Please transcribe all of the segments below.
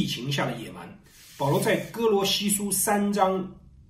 疫情下的野蛮。保罗在哥罗西书3章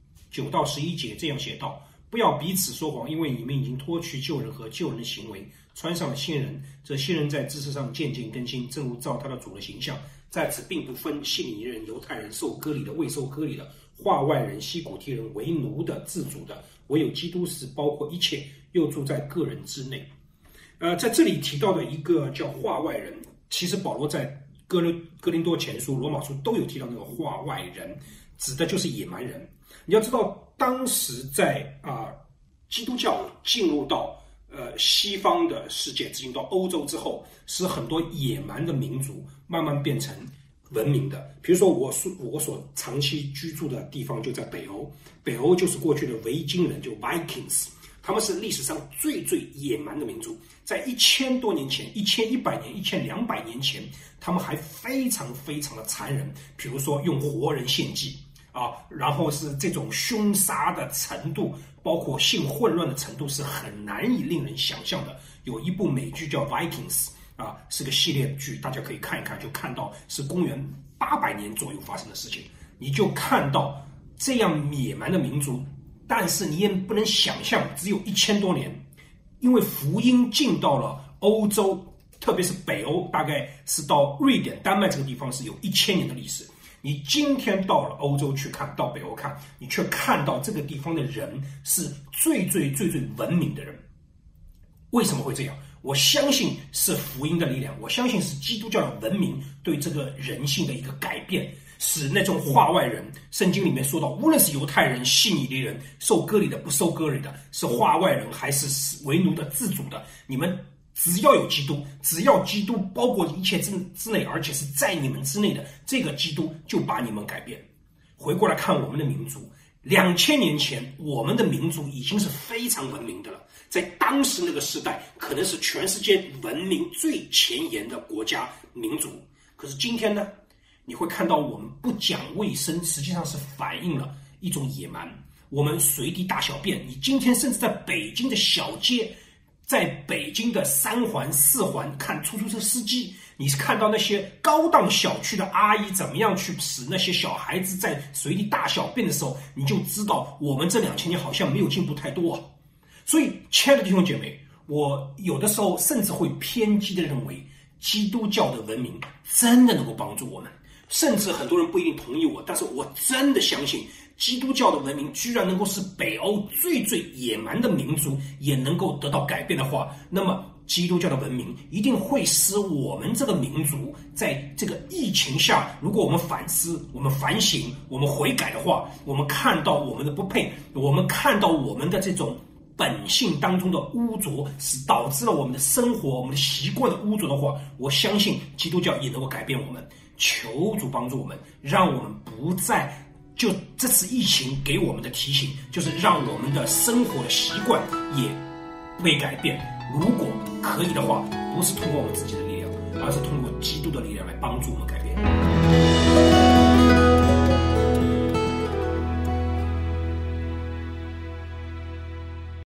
9到11节这样写道：不要彼此说谎，因为你们已经脱去旧人和旧人的行为，穿上了新人。这新人在知识上渐渐更新，正如照他的主的形象。在此并不分希利尼人、犹太人、受割礼的、未受割礼的、化外人、西古提人、为奴的、自主的，唯有基督是包括一切，又住在个人之内。在这里提到的一个叫化外人，其实保罗在哥林多前书、罗马书都有提到那个化外人，指的就是野蛮人。你要知道，当时在基督教进入到西方的世界，进入到欧洲之后，使很多野蛮的民族慢慢变成文明的。比如说我所长期居住的地方就在北欧，北欧就是过去的维京人，就 Vikings， 他们是历史上最野蛮的民族。在1000多年前、1100年、1200年前，他们还非常的残忍，比如说用活人献祭然后是这种凶杀的程度，包括性混乱的程度是很难以令人想象的。有一部美剧叫 Vikings，是个系列剧，大家可以看一看，就看到是公元800年左右发生的事情。你就看到这样野蛮的民族，但是你也不能想象只有1000多年，因为福音进到了欧洲，特别是北欧，大概是到瑞典、丹麦这个地方是有1000年的历史。你今天到了欧洲去看，到北欧看，你却看到这个地方的人是最文明的人。为什么会这样？我相信是福音的力量，我相信是基督教的文明对这个人性的一个改变，使那种化外人，圣经里面说到，无论是犹太人、希利尼人、受割礼的、不受割礼的，是化外人还是为奴的、自主的，你们只要有基督，只要基督包括一切之内，而且是在你们之内的，这个基督就把你们改变。回过来看我们的民族，2000年前我们的民族已经是非常文明的了，在当时那个时代可能是全世界文明最前沿的国家民族。可是今天呢，你会看到我们不讲卫生，实际上是反映了一种野蛮。我们随地大小便，你今天甚至在北京的小街，在北京的3环4环看出租车司机，你是看到那些高档小区的阿姨怎么样去使那些小孩子在随地大小便的时候，你就知道我们这2000年好像没有进步太多。所以亲爱的弟兄姐妹，我有的时候甚至会偏激地认为基督教的文明真的能够帮助我们，甚至很多人不一定同意我，但是我真的相信基督教的文明居然能够使北欧最野蛮的民族也能够得到改变的话，那么基督教的文明一定会使我们这个民族在这个疫情下，如果我们反思、我们反省、我们悔改的话，我们看到我们的不配，我们看到我们的这种本性当中的污浊，是导致了我们的生活、我们的习惯的污浊的话，我相信基督教也能够改变我们。求主帮助我们，让我们不再就这次疫情给我们的提醒，就是让我们的生活的习惯也被改变。如果可以的话，不是通过我们自己的力量，而是通过基督的力量来帮助我们改变。